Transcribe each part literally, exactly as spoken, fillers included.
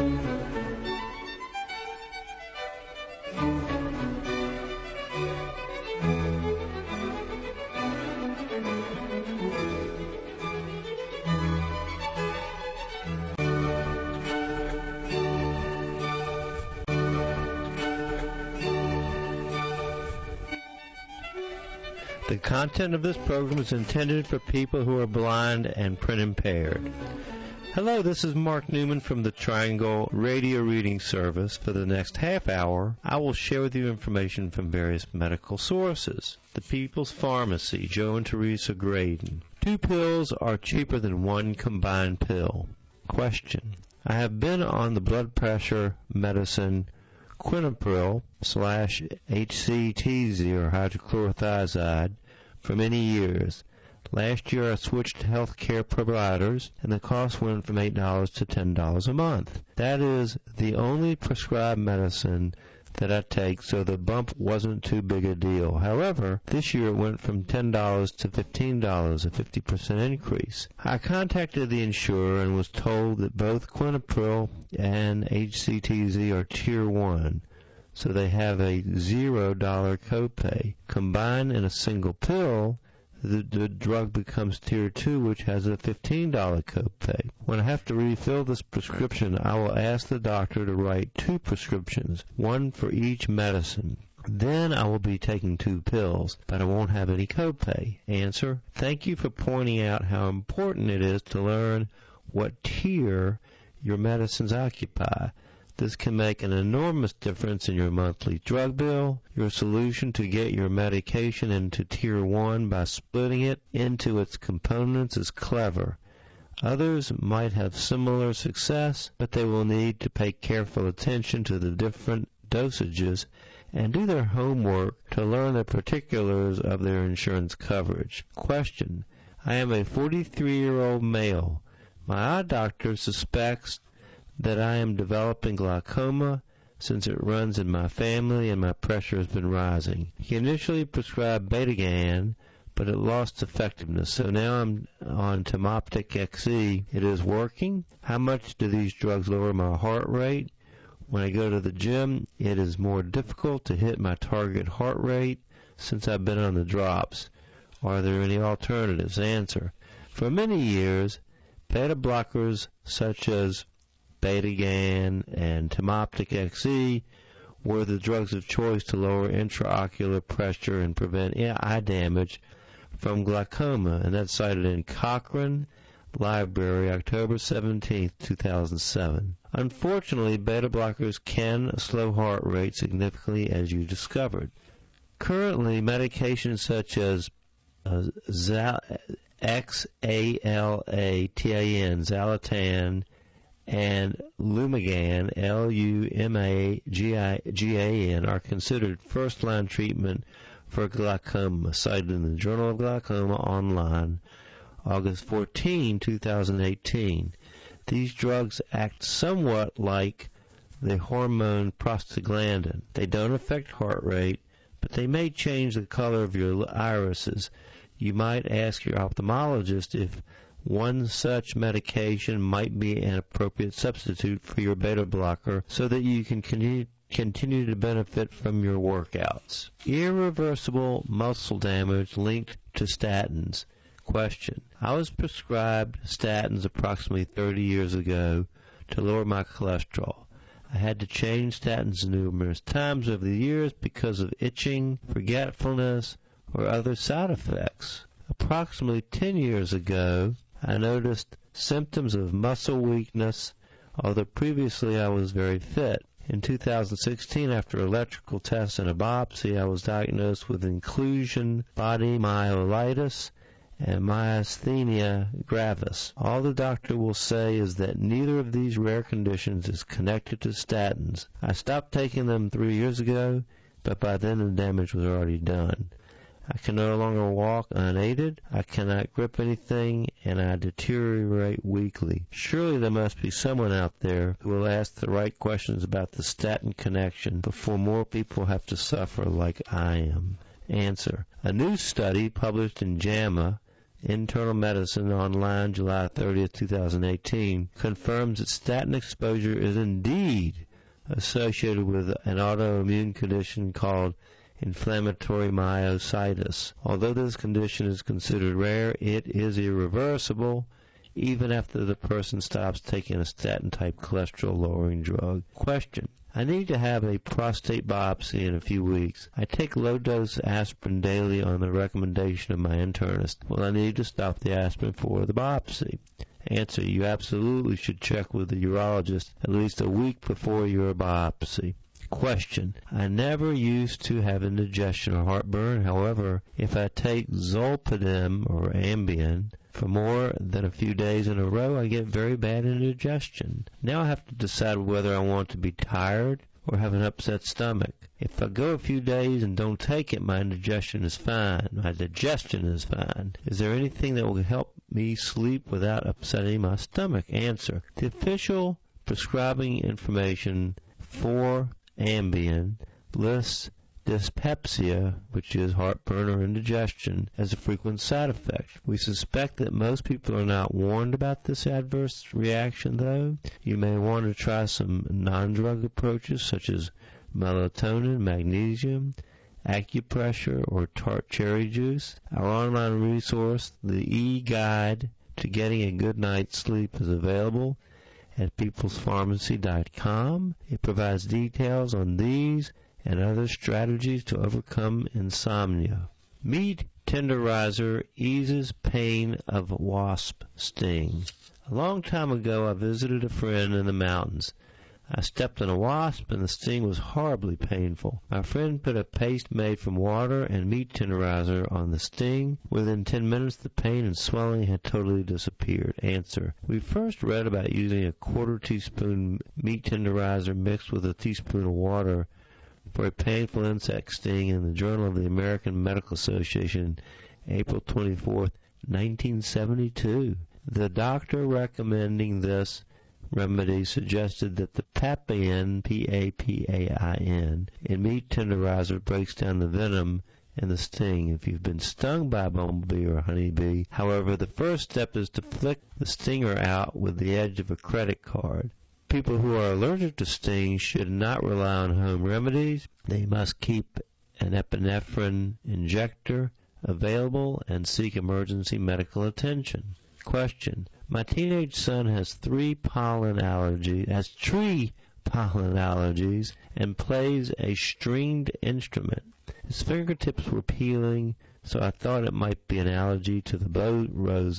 The content of this program is intended for people who are blind and print impaired. Hello, this is Mark Newman from the Triangle Radio Reading Service. For the next half hour, I will share with you information from various medical sources. The People's Pharmacy, Joe and Teresa Graydon. Two pills are cheaper than one combined pill. Question. I have been on the blood pressure medicine Quinapril slash H C T Z or hydrochlorothiazide for many years. Last year I switched healthcare providers and the cost went from eight dollars to ten dollars a month. That is the only prescribed medicine that I take, so the bump wasn't too big a deal. However, this year it went from ten dollars to fifteen dollars, a fifty percent increase. I contacted the insurer and was told that both Quinapril and H C T Z are Tier one, so they have a zero dollar copay. Combined in a single pill, the, the drug becomes Tier two, which has a fifteen dollar copay. When I have to refill this prescription, I will ask the doctor to write two prescriptions, one for each medicine. Then I will be taking two pills, but I won't have any copay. Answer: thank you for pointing out how important it is to learn what tier your medicines occupy. This can make an enormous difference in your monthly drug bill. Your solution to get your medication into Tier one by splitting it into its components is clever. Others might have similar success, but they will need to pay careful attention to the different dosages and do their homework to learn the particulars of their insurance coverage. Question. I am a forty-three-year-old male. My eye doctor suspects that I am developing glaucoma since it runs in my family and my pressure has been rising. He initially prescribed Betagan, but it lost effectiveness, so now I'm on Temoptic X E. It is working. How much do these drugs lower my heart rate? When I go to the gym, it is more difficult to hit my target heart rate since I've been on the drops. Are there any alternatives? Answer. For many years, beta blockers such as Betagan and Temoptic X E were the drugs of choice to lower intraocular pressure and prevent eye damage from glaucoma, and that's cited in Cochrane Library, October seventeenth, two thousand seven. Unfortunately, beta blockers can slow heart rate significantly, as you discovered. Currently, medications such as uh, Zal- X A L A T A N, Xalatan, and Lumagan, L U M A G A N, are considered first-line treatment for glaucoma, cited in the Journal of Glaucoma Online, August fourteenth, two thousand eighteen. These drugs act somewhat like the hormone prostaglandin. They don't affect heart rate, but they may change the color of your irises. You might ask your ophthalmologist if one such medication might be an appropriate substitute for your beta blocker so that you can continue, continue to benefit from your workouts. Irreversible muscle damage linked to statins. Question. I was prescribed statins approximately thirty years ago to lower my cholesterol. I had to change statins numerous times over the years because of itching, forgetfulness, or other side effects. Approximately ten years ago, I noticed symptoms of muscle weakness, although previously I was very fit. In two thousand sixteen, after electrical tests and a biopsy, I was diagnosed with inclusion body myelitis and myasthenia gravis. All the doctor will say is that neither of these rare conditions is connected to statins. I stopped taking them three years ago, but by then the damage was already done. I can no longer walk unaided, I cannot grip anything, and I deteriorate weekly. Surely there must be someone out there who will ask the right questions about the statin connection before more people have to suffer like I am. Answer. A new study published in JAMA Internal Medicine online July thirtieth, two thousand eighteen, confirms that statin exposure is indeed associated with an autoimmune condition called inflammatory myositis. Although this condition is considered rare, it is irreversible even after the person stops taking a statin-type cholesterol-lowering drug. Question. I need to have a prostate biopsy in a few weeks. I take low-dose aspirin daily on the recommendation of my internist. Will I need to stop the aspirin for the biopsy? Answer. You absolutely should check with the urologist at least a week before your biopsy. Question. I never used to have indigestion or heartburn. However, if I take Zolpidem or Ambien for more than a few days in a row, I get very bad indigestion. Now I have to decide whether I want to be tired or have an upset stomach. If I go a few days and don't take it, my indigestion is fine. My digestion is fine. Is there anything that will help me sleep without upsetting my stomach? Answer. The official prescribing information for Ambien lists dyspepsia, which is heartburn or indigestion, as a frequent side effect. We suspect that most people are not warned about this adverse reaction, though. You may want to try some non-drug approaches such as melatonin, magnesium, acupressure, or tart cherry juice. Our online resource, the e-guide to getting a good night's sleep, is available at peoples pharmacy dot com. It provides details on these and other strategies to overcome insomnia. Meat tenderizer eases pain of wasp sting. A long time ago, I visited a friend in the mountains. I stepped on a wasp, and the sting was horribly painful. My friend put a paste made from water and meat tenderizer on the sting. Within ten minutes, the pain and swelling had totally disappeared. Answer. We first read about using a quarter teaspoon meat tenderizer mixed with a teaspoon of water for a painful insect sting in the Journal of the American Medical Association, April twenty-fourth, nineteen seventy-two. The doctor recommending this remedy suggested that the papain, P A P A I N, in meat tenderizer breaks down the venom and the sting if you've been stung by a bumblebee or a honeybee. However, the first step is to flick the stinger out with the edge of a credit card. People who are allergic to stings should not rely on home remedies. They must keep an epinephrine injector available and seek emergency medical attention. Question. My teenage son has three pollen allergies, has tree pollen allergies, and plays a stringed instrument. His fingertips were peeling, so I thought it might be an allergy to the bow rose,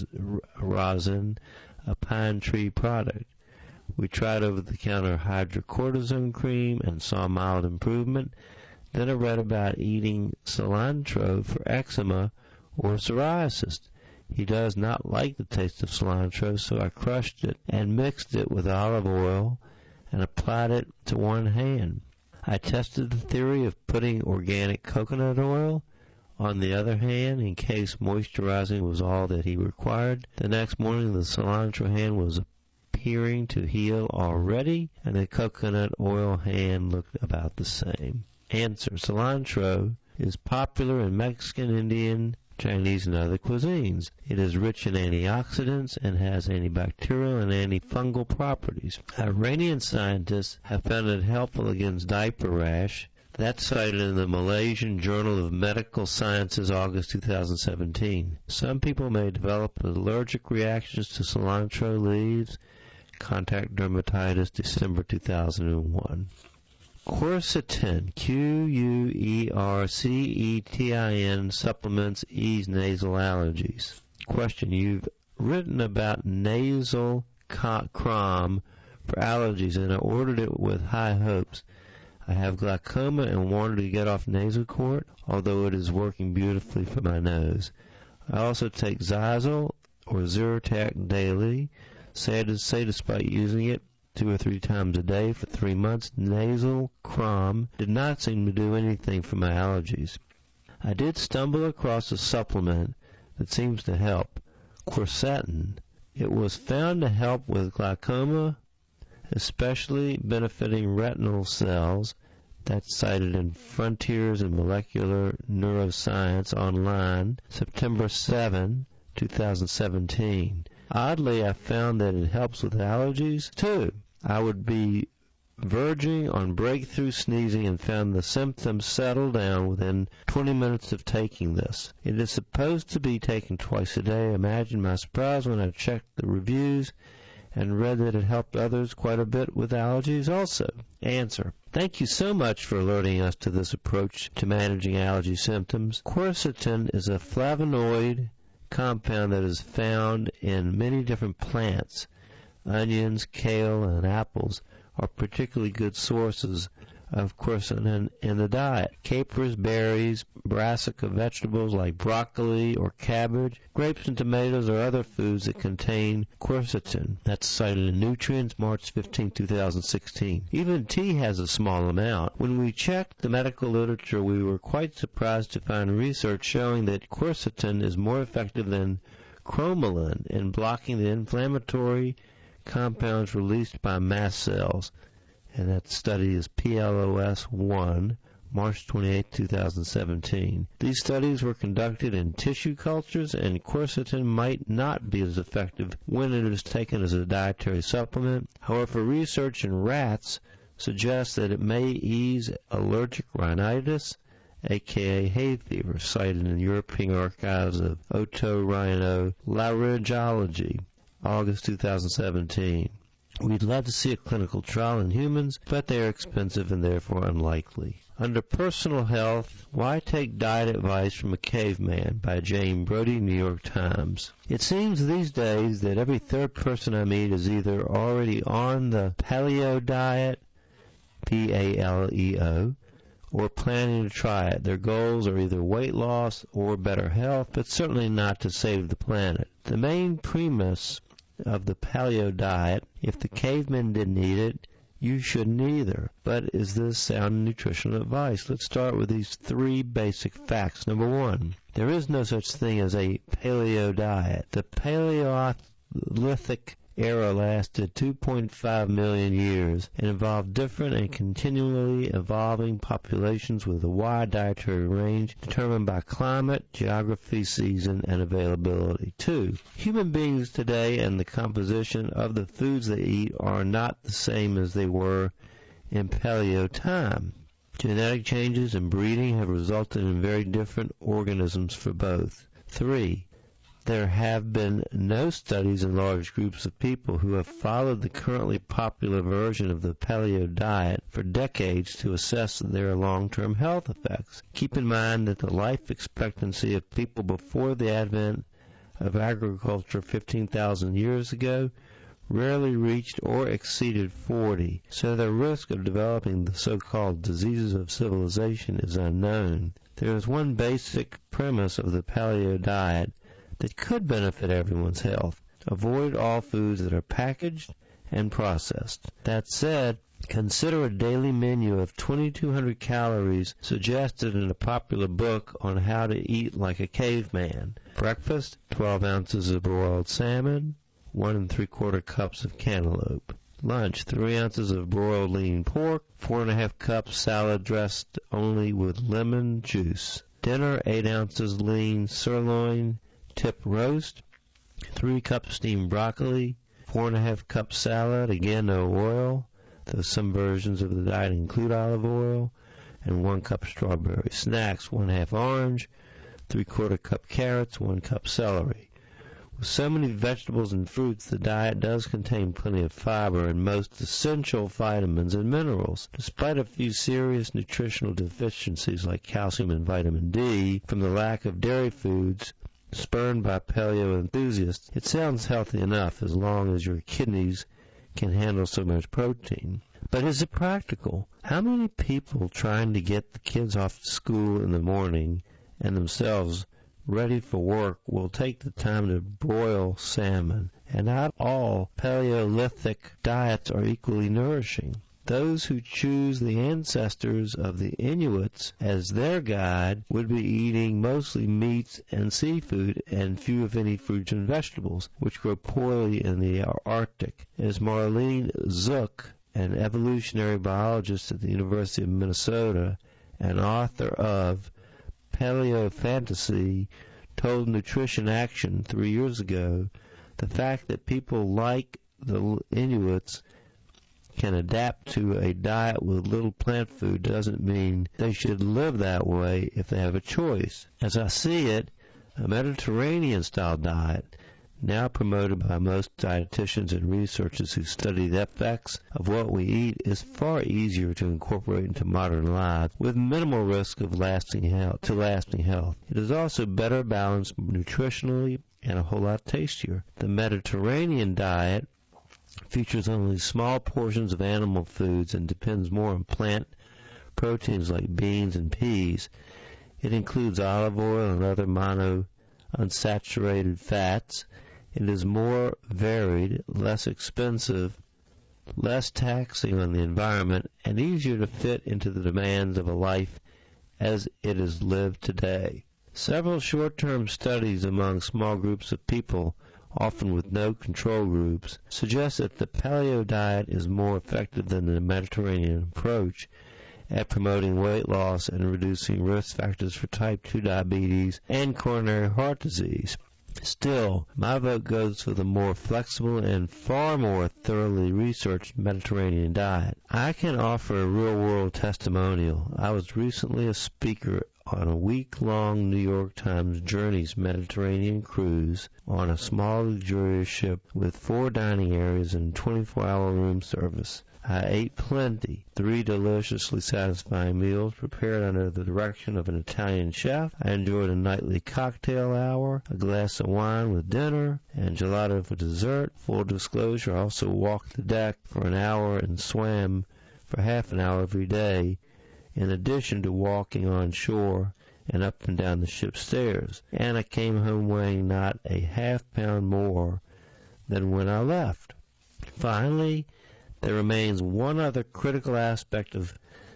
rosin, a pine tree product. We tried over-the-counter hydrocortisone cream and saw mild improvement. Then I read about eating cilantro for eczema or psoriasis. He does not like the taste of cilantro, so I crushed it and mixed it with olive oil and applied it to one hand. I tested the theory of putting organic coconut oil on the other hand in case moisturizing was all that he required. The next morning, the cilantro hand was appearing to heal already, and the coconut oil hand looked about the same. Answer. Cilantro is popular in Mexican, Indian, Chinese, and other cuisines. It is rich in antioxidants and has antibacterial and antifungal properties. Iranian scientists have found it helpful against diaper rash. That's cited in the Malaysian Journal of Medical Sciences, August two thousand seventeen. Some people may develop allergic reactions to cilantro leaves. Contact dermatitis, December two thousand one. Quercetin, Q U E R C E T I N, supplements ease nasal allergies. Question. You've written about nasal crom for allergies, and I ordered it with high hopes. I have glaucoma and wanted to get off Nasacort, although it is working beautifully for my nose. I also take Xyzal or Zyrtec daily. Sad to say, despite using it two or three times a day for three months, nasal crom did not seem to do anything for my allergies. I did stumble across a supplement that seems to help, quercetin. It was found to help with glaucoma, especially benefiting retinal cells. That's cited in Frontiers in Molecular Neuroscience online, September seventh, two thousand seventeen. Oddly, I found that it helps with allergies, too. I would be verging on breakthrough sneezing and found the symptoms settle down within twenty minutes of taking this. It is supposed to be taken twice a day. Imagine my surprise when I checked the reviews and read that it helped others quite a bit with allergies also. Answer: thank you so much for alerting us to this approach to managing allergy symptoms. Quercetin is a flavonoid compound that is found in many different plants. Onions, kale, and apples are particularly good sources of quercetin in the diet. Capers, berries, brassica vegetables like broccoli or cabbage, grapes and tomatoes are other foods that contain quercetin. That's cited in Nutrients, March fifteenth, two thousand sixteen. Even tea has a small amount. When we checked the medical literature, we were quite surprised to find research showing that quercetin is more effective than cromolyn in blocking the inflammatory compounds released by mast cells, and that study is P L O S one, March twenty-eighth, two thousand seventeen. These studies were conducted in tissue cultures, and quercetin might not be as effective when it is taken as a dietary supplement. However, research in rats suggests that it may ease allergic rhinitis, aka hay fever, cited in the European Archives of Otorhinolaryngology, August two thousand seventeen. We'd love to see a clinical trial in humans, but they are expensive and therefore unlikely. Under personal health, why take diet advice from a caveman by Jane Brody, New York Times. It seems these days that every third person I meet is either already on the paleo diet, P A L E O, or planning to try it. Their goals are either weight loss or better health, but certainly not to save the planet. The main premise of the paleo diet: if the cavemen didn't eat it, you shouldn't either. But is this sound nutritional advice? Let's start with these three basic facts. Number one, there is no such thing as a paleo diet. The Paleolithic era lasted two point five million years and involved different and continually evolving populations with a wide dietary range determined by climate, geography, season, and availability. Two, human beings today and the composition of the foods they eat are not the same as they were in paleo time. Genetic changes and breeding have resulted in very different organisms for both. Three, there have been no studies in large groups of people who have followed the currently popular version of the paleo diet for decades to assess their long-term health effects. Keep in mind that the life expectancy of people before the advent of agriculture fifteen thousand years ago rarely reached or exceeded forty, so the risk of developing the so-called diseases of civilization is unknown. There is one basic premise of the paleo diet that could benefit everyone's health. Avoid all foods that are packaged and processed. That said, consider a daily menu of twenty-two hundred calories suggested in a popular book on how to eat like a caveman. Breakfast, twelve ounces of broiled salmon, one and three quarter cups of cantaloupe. Lunch, three ounces of broiled lean pork, four and a half cups salad dressed only with lemon juice. Dinner, eight ounces lean sirloin tip roast, three cups steamed broccoli, four and a half cups salad, again no oil, though some versions of the diet include olive oil, and one cup strawberry. Snacks, one half orange, three quarter cup carrots, one cup celery. With so many vegetables and fruits, the diet does contain plenty of fiber and most essential vitamins and minerals. Despite a few serious nutritional deficiencies like calcium and vitamin D from the lack of dairy foods spurned by paleo enthusiasts, it sounds healthy enough as long as your kidneys can handle so much protein. But is it practical? How many people trying to get the kids off to school in the morning and themselves ready for work will take the time to broil salmon? And not all Paleolithic diets are equally nourishing. Those who choose the ancestors of the Inuits as their guide would be eating mostly meats and seafood and few if any fruits and vegetables, which grow poorly in the Arctic. As Marlene Zook, an evolutionary biologist at the University of Minnesota and author of Paleo Fantasy, told Nutrition Action three years ago, the fact that people like the Inuits can adapt to a diet with little plant food doesn't mean they should live that way if they have a choice. As I see it, a Mediterranean-style diet, now promoted by most dietitians and researchers who study the effects of what we eat, is far easier to incorporate into modern lives with minimal risk of lasting health to lasting health. It is also better balanced nutritionally and a whole lot tastier. The Mediterranean diet features only small portions of animal foods and depends more on plant proteins like beans and peas. It includes olive oil and other monounsaturated fats. It is more varied, less expensive, less taxing on the environment, and easier to fit into the demands of a life as it is lived today. Several short-term studies among small groups of people, often with no control groups, suggest that the paleo diet is more effective than the Mediterranean approach at promoting weight loss and reducing risk factors for type two diabetes and coronary heart disease. Still, my vote goes for the more flexible and far more thoroughly researched Mediterranean diet. I can offer a real-world testimonial. I was recently a speaker on a week-long New York Times Journeys Mediterranean cruise on a small luxurious ship with four dining areas and twenty-four hour room service. I ate plenty, three deliciously satisfying meals prepared under the direction of an Italian chef. I enjoyed a nightly cocktail hour, a glass of wine with dinner, and gelato for dessert. Full disclosure, I also walked the deck for an hour and swam for half an hour every day, in addition to walking on shore and up and down the ship's stairs. And I came home weighing not a half pound more than when I left. Finally, there remains one other critical aspect of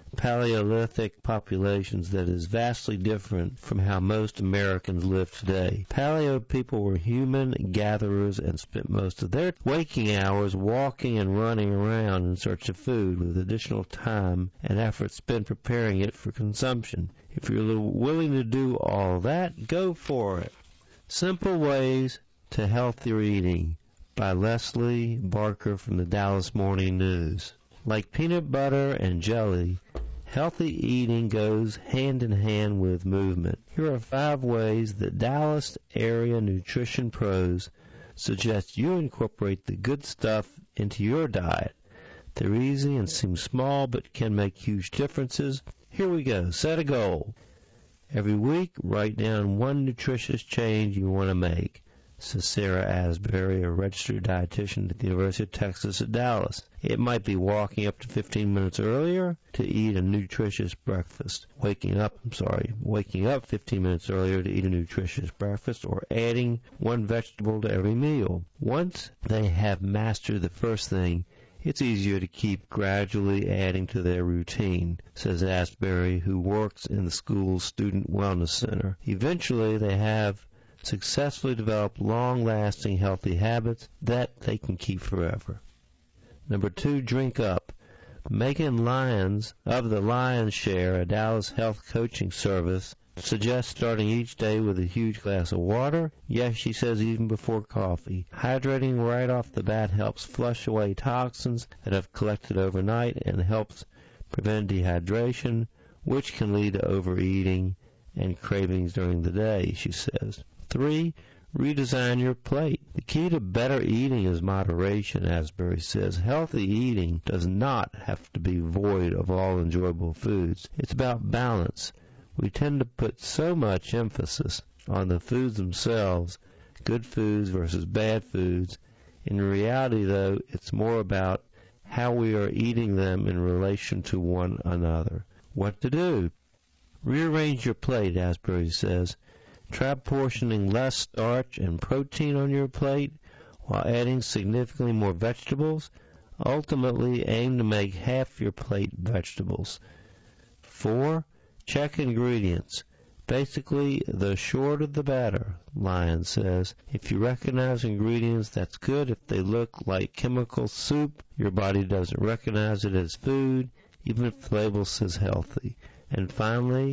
Paleolithic populations that is vastly different from how most Americans live today. Paleo people were human gatherers and spent most of their waking hours walking and running around in search of food, with additional time and effort spent preparing it for consumption. If you're willing to do all that, go for it. Simple Ways to Healthier Eating by Leslie Barker from the Dallas Morning News. Like peanut butter and jelly, healthy eating goes hand in hand with movement. Here are five ways that Dallas area nutrition pros suggest you incorporate the good stuff into your diet. They're easy and seem small but can make huge differences. Here we go. Set a goal. Every week, write down one nutritious change you want to make, says Sarah Asbury, a registered dietitian at the University of Texas at Dallas. It might be walking up to fifteen minutes earlier to eat a nutritious breakfast. Waking up, I'm sorry, waking up fifteen minutes earlier to eat a nutritious breakfast, or adding one vegetable to every meal. Once they have mastered the first thing, it's easier to keep gradually adding to their routine, says Asbury, who works in the school's Student Wellness Center. Eventually, they have successfully develop long-lasting healthy habits that they can keep forever. Number two, drink up. Megan Lyons of the Lyons Share, a Dallas health coaching service, suggests starting each day with a huge glass of water. Yes, she says even before coffee. Hydrating right off the bat helps flush away toxins that have collected overnight and helps prevent dehydration, which can lead to overeating and cravings during the day, she says. Three, redesign your plate. The key to better eating is moderation, Asbury says. Healthy eating does not have to be void of all enjoyable foods. It's about balance. We tend to put so much emphasis on the foods themselves, good foods versus bad foods. In reality, though, it's more about how we are eating them in relation to one another. What to do? Rearrange your plate, Asbury says. Try portioning less starch and protein on your plate while adding significantly more vegetables. Ultimately, aim to make half your plate vegetables. Four, check ingredients. Basically, the shorter the better, Lyons says. If you recognize ingredients, that's good. If they look like chemical soup, your body doesn't recognize it as food, even if the label says healthy. And finally,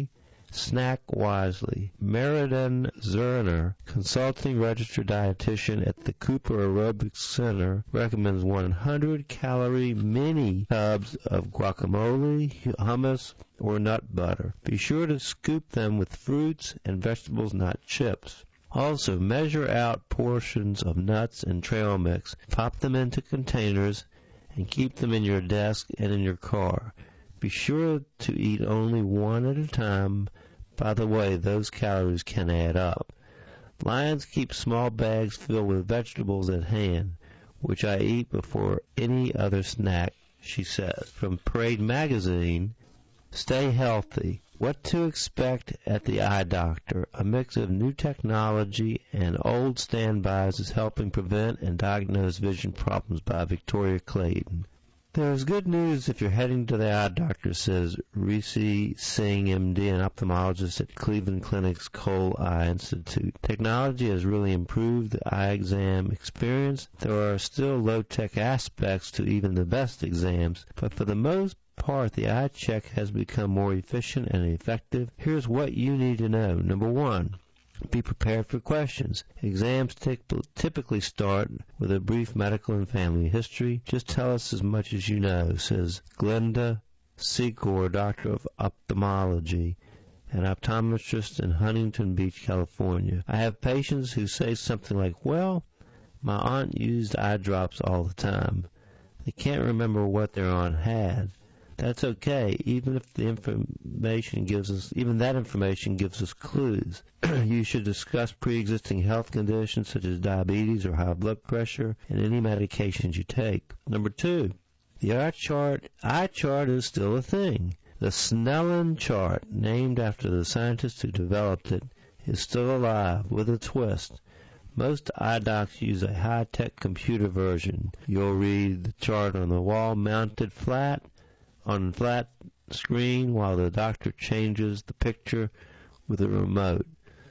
Snack wisely. Meriden Zerner, consulting registered dietitian at the Cooper Aerobics Center, recommends one hundred calorie mini tubs of guacamole, hummus, or nut butter. Be sure to scoop them with fruits and vegetables, not chips. Also, measure out portions of nuts and trail mix. Pop them into containers and keep them in your desk and in your car. Be sure to eat only one at a time. By the way, those calories can add up. Lions keep small bags filled with vegetables at hand, which I eat before any other snack, she says. From Parade Magazine, stay healthy. What to expect at the eye doctor. A mix of new technology and old standbys is helping prevent and diagnose vision problems by Victoria Clayton. There is good news if you're heading to the eye doctor, says Rishi Singh, M D, an ophthalmologist at Cleveland Clinic's Cole Eye Institute. Technology has really improved the eye exam experience. There are still low-tech aspects to even the best exams, but for the most part, the eye check has become more efficient and effective. Here's what you need to know. Number one, be prepared for questions. Exams typically start with a brief medical and family history. Just tell us as much as you know, says Glenda Secor, doctor of ophthalmology, an optometrist in Huntington Beach, California. I have patients who say something like, well, my aunt used eye drops all the time. They can't remember what their aunt had. That's okay, even if the information gives us, even that information gives us clues. You should discuss pre-existing health conditions such as diabetes or high blood pressure and any medications you take. Number two, the eye chart, eye chart is still a thing. The Snellen chart, named after the scientist who developed it, is still alive with a twist. Most eye docs use a high-tech computer version. You'll read the chart on the wall mounted flat, on a flat screen while the doctor changes the picture with a remote.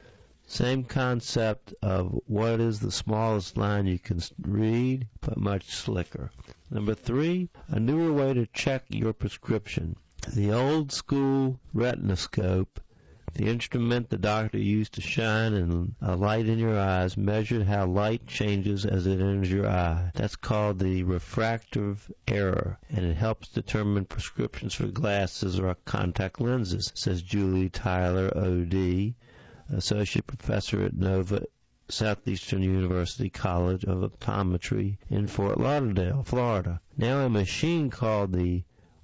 Same concept of what is the smallest line you can read, but much slicker. Number three, a newer way to check your prescription. The old school retinoscope, the instrument the doctor used to shine a light in your eyes, measured how light changes as it enters your eye. That's called the refractive error, and it helps determine prescriptions for glasses or contact lenses, says Julie Tyler, O D, associate professor at Nova Southeastern University College of Optometry in Fort Lauderdale, Florida. Now a machine called the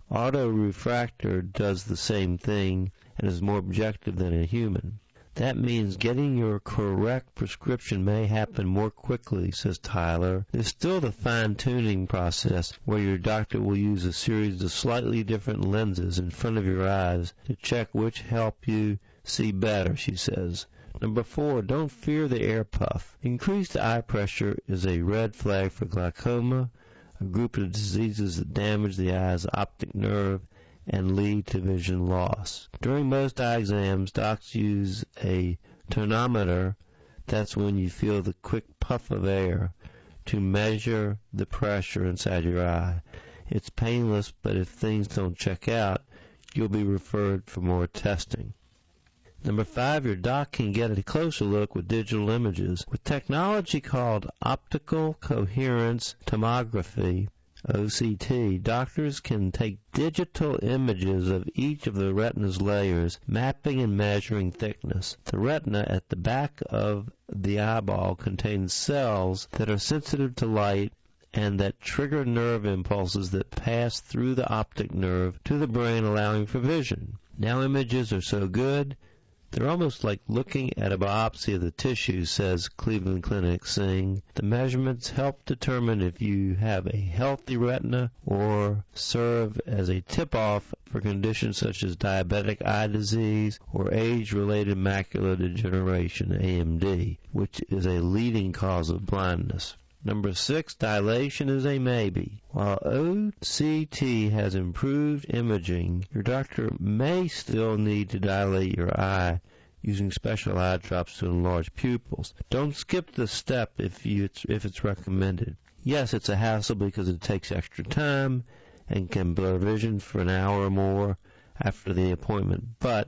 autorefractor does the same thing and is more objective than a human. That means getting your correct prescription may happen more quickly, says Tyler. There's still the fine-tuning process where your doctor will use a series of slightly different lenses in front of your eyes to check which help you see better, she says. Number four, don't fear the air puff. Increased eye pressure is a red flag for glaucoma, a group of diseases that damage the eye's optic nerve and lead to vision loss. During most eye exams, docs use a tonometer, that's when you feel the quick puff of air, to measure the pressure inside your eye. It's painless, but if things don't check out, you'll be referred for more testing. Number five, your doc can get a closer look with digital images. With technology called optical coherence tomography, O C T, doctors can take digital images of each of the retina's layers, mapping and measuring thickness. The retina at the back of the eyeball contains cells that are sensitive to light and that trigger nerve impulses that pass through the optic nerve to the brain, allowing for vision. Now images are so good, they're almost like looking at a biopsy of the tissue, says Cleveland Clinic Singh. The measurements help determine if you have a healthy retina or serve as a tip-off for conditions such as diabetic eye disease or age-related macular degeneration, A M D, which is a leading cause of blindness. Number six, dilation is a maybe. While O C T has improved imaging, your doctor may still need to dilate your eye using special eye drops to enlarge pupils. Don't skip the step if, you, if it's recommended. Yes, it's a hassle because it takes extra time and can blur vision for an hour or more after the appointment, but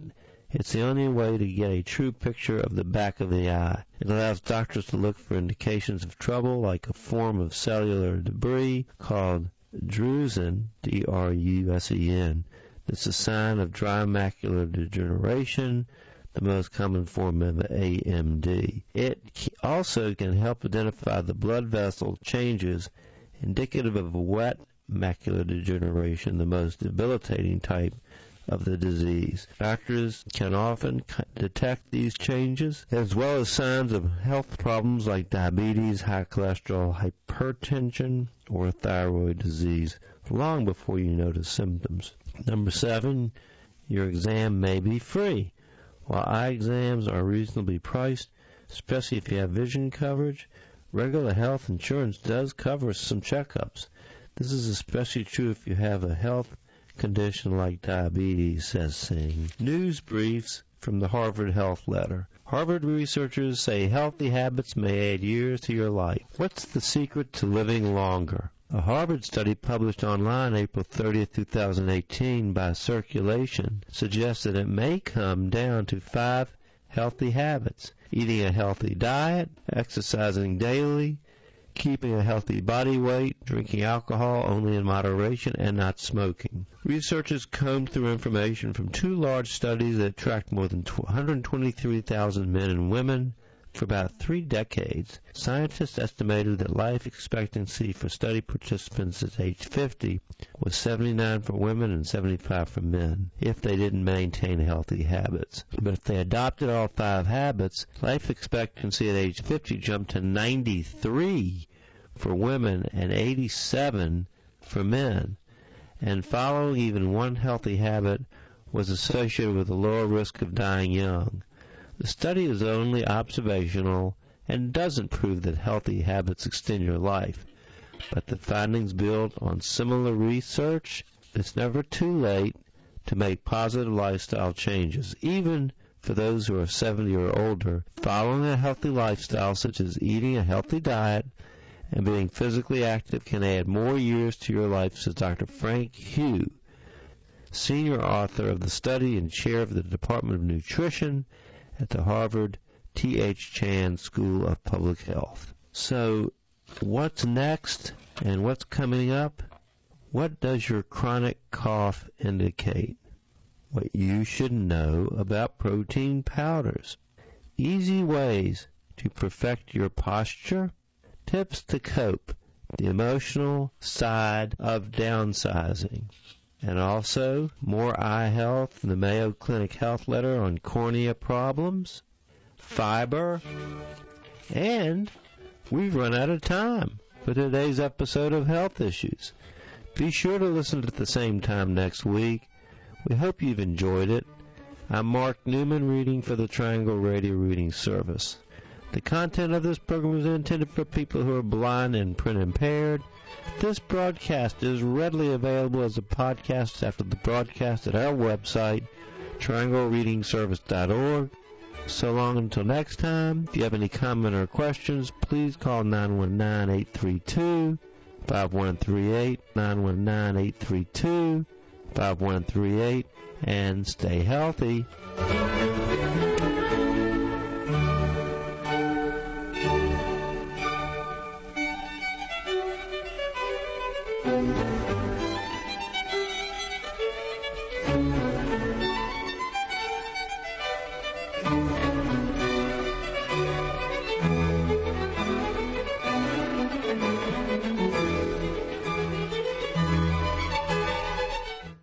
It's the only way to get a true picture of the back of the eye. It allows doctors to look for indications of trouble like a form of cellular debris called drusen, D R U S E N. It's a sign of dry macular degeneration, the most common form of A M D. It also can help identify the blood vessel changes indicative of wet macular degeneration, the most debilitating type of the disease. Doctors can often detect these changes, as well as signs of health problems like diabetes, high cholesterol, hypertension, or thyroid disease, long before you notice symptoms. Number seven, your exam may be free. While eye exams are reasonably priced, especially if you have vision coverage, regular health insurance does cover some checkups. This is especially true if you have a health condition like diabetes, says Singh. News briefs from the Harvard Health Letter. Harvard researchers say healthy habits may add years to your life. What's the secret to living longer? A Harvard study published online April thirtieth, two thousand eighteen by Circulation suggests that it may come down to five healthy habits: eating a healthy diet, exercising daily, keeping a healthy body weight, drinking alcohol only in moderation, and not smoking. Researchers combed through information from two large studies that tracked more than one hundred twenty-three thousand men and women for about three decades. Scientists estimated that life expectancy for study participants at age fifty was seventy-nine for women and seventy-five for men if they didn't maintain healthy habits. But if they adopted all five habits, life expectancy at age fifty jumped to ninety-three for women and eighty-seven for men. And following even one healthy habit was associated with a lower risk of dying young. The study is only observational and doesn't prove that healthy habits extend your life, but the findings build on similar research. It's never too late to make positive lifestyle changes, even for those who are seventy or older. Following a healthy lifestyle, such as eating a healthy diet and being physically active, can add more years to your life, says Doctor Frank Hugh, senior author of the study and chair of the Department of Nutrition at the Harvard T H Chan School of Public Health. So, what's next and what's coming up? What does your chronic cough indicate? What you should know about protein powders. Easy ways to perfect your posture. Tips to cope, the emotional side of downsizing. And also, more eye health in the Mayo Clinic Health Letter on cornea problems, fiber, and we've run out of time for today's episode of Health Issues. Be sure to listen at the same time next week. We hope you've enjoyed it. I'm Mark Newman, reading for the Triangle Radio Reading Service. The content of this program is intended for people who are blind and print impaired. This broadcast is readily available as a podcast after the broadcast at our website, triangle reading service dot org. So long until next time. If you have any comment or questions, please call nine one nine, eight three two, five one three eight, nine one nine, eight three two, five one three eight, and stay healthy.